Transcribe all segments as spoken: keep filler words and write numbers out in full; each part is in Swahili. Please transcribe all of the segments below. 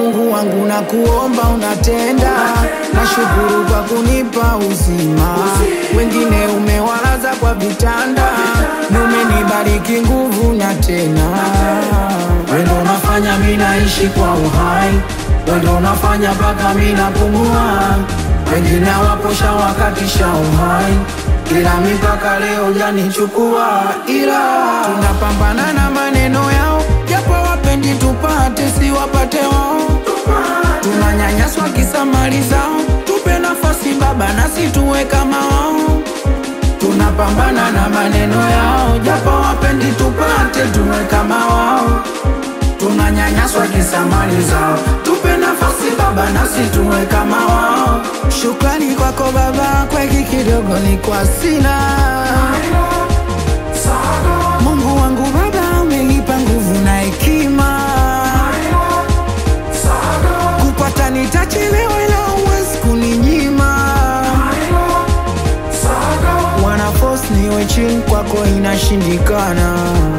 Mungu wangu na kuomba unatenda, nashukuru kwa kunipa uzima. Wengine umewalaza kwa vitanda, umenibariki nguvu na tena. Wewe ndo unafanya mimi naishi kwa uhai, wewe ndo unafanya mpaka mimi napumua. Wengine waposha wakatisha uhai, ila mipaka leo janichukua. Ila tunapambana na maneno yao, japo wapendi tupate si wapate wao. Tunanyanyaswa kisa mali zao, tupe nafasi baba nasi tuwe kama wao. Tunapambana na maneno yao, japo wapendi tupate tuwe kama wao. Tunanyanyaswa kisa mali zao, tupe nafasi baba nasi tuwe kama wao. Shukrani kwako baba, kwa hiki kidogo ni kwa sina. Mungu wangu baba, umenipa nguvu na hekima. Kupata nitachelewa ila huwezi kuninyima. Wana force niwe chini, kwako inashindikana.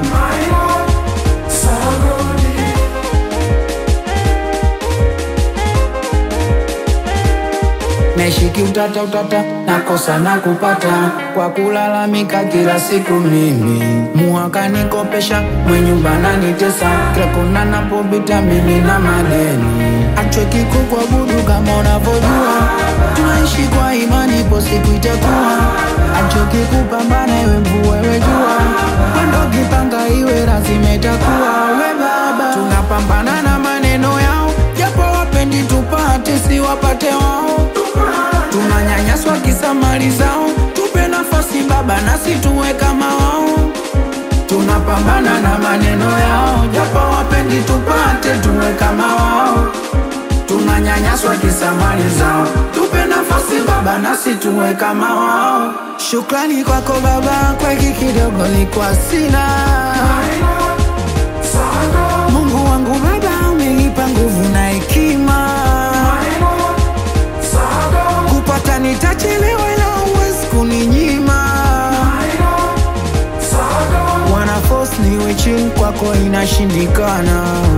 Nashiki utata utata, nakosa na kupata, kwa kulalamika kila siku mimi. Muhaka nikopesha, mwenye nyumba ananitesa, kila kona napopita mimi na madeni. Achweki kukuabudu kama unavyojua, tunaishi kwa imani ipo siku itakuwa. Achoki kupambana iwe mvua iwe jua, mwendo kipanga iwe lazima itakuwa. We baba, tunapambana na maneno yao, japo wapendi tupate si wapate wao. Tunanyanyaswa kisa mali zao, tupe nafasi baba nasi tuwe kama wao. Tunapambana na maneno yao, japo wapendi tupate tuwe kama wao. Tunanyanyaswa kisa mali zao, tupe nafasi baba nasi tuwe kama wao. Shukrani kwako baba, kwa hiki kidogo ni kwa sina. Mungu wangu baba, umenipa nguvu na hekima. Kupata nitachelewa ila huwezi kuninyima. Wana force niwe chini, kwako inashindikana.